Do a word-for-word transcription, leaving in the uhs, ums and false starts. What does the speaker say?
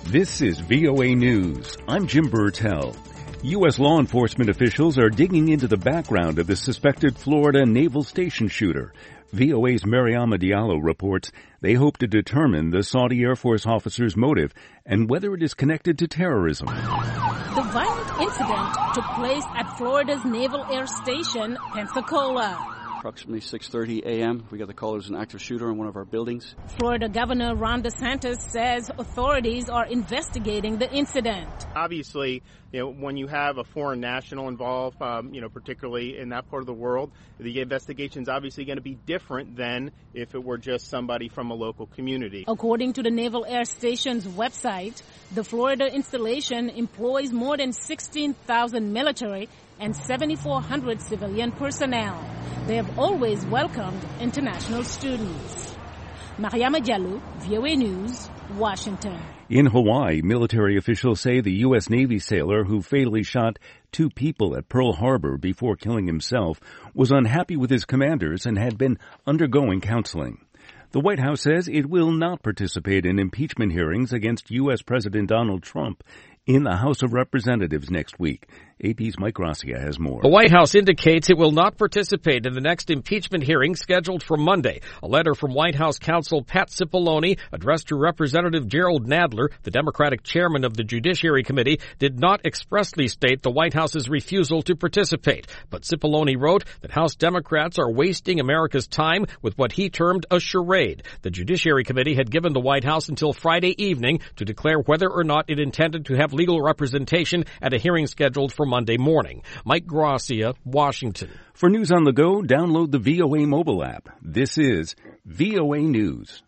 This is V O A News. I'm Jim Burtell. U S law enforcement officials are digging into the background of the suspected Florida Naval Station shooter. V O A's Mariama Diallo reports they hope to determine the Saudi Air Force officer's motive and whether it is connected to terrorism. The violent incident took place at Florida's Naval Air Station, Pensacola. Approximately six thirty a.m., we got the call there's an active shooter in one of our buildings. Florida Governor Ron DeSantis says authorities are investigating the incident. Obviously, you know, when you have a foreign national involved, um, you know, particularly in that part of the world, the investigation is obviously going to be different than if it were just somebody from a local community. According to the Naval Air Station's website, the Florida installation employs more than sixteen thousand military and seven thousand four hundred civilian personnel. They have always welcomed international students. Mariama Diallo, V O A News, Washington. In Hawaii, military officials say the U S Navy sailor who fatally shot two people at Pearl Harbor before killing himself was unhappy with his commanders and had been undergoing counseling. The White House says it will not participate in impeachment hearings against U S President Donald Trump in the House of Representatives next week. A P's Mike Gracia has more. The White House indicates it will not participate in the next impeachment hearing scheduled for Monday. A letter from White House counsel Pat Cipollone, addressed to Representative Gerald Nadler, the Democratic chairman of the Judiciary Committee, did not expressly state the White House's refusal to participate. But Cipollone wrote that House Democrats are wasting America's time with what he termed a charade. The Judiciary Committee had given the White House until Friday evening to declare whether or not it intended to have legal representation at a hearing scheduled for Monday morning. Mike Gracia, Washington. For news on the go, download the V O A mobile app. This is V O A News.